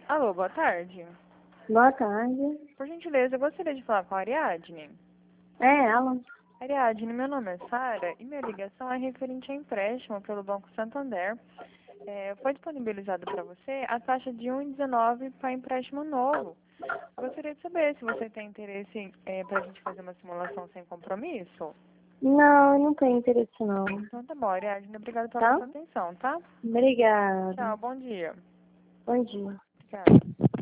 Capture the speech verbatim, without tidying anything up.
Alô, boa tarde. Boa tarde. Por gentileza, eu gostaria de falar com a Ariadne. É ela. Ariadne, meu nome é Sara e minha ligação é referente a empréstimo pelo Banco Santander. É, foi disponibilizado para você a taxa de um vírgula dezenove para empréstimo novo. Gostaria de saber se você tem interesse é, para a gente fazer uma simulação sem compromisso. Não, eu não tenho interesse não. Então tá bom, Ariadne, obrigada pela Tá? sua atenção, tá? Obrigada. Tchau, bom dia. Bom dia. Obrigada.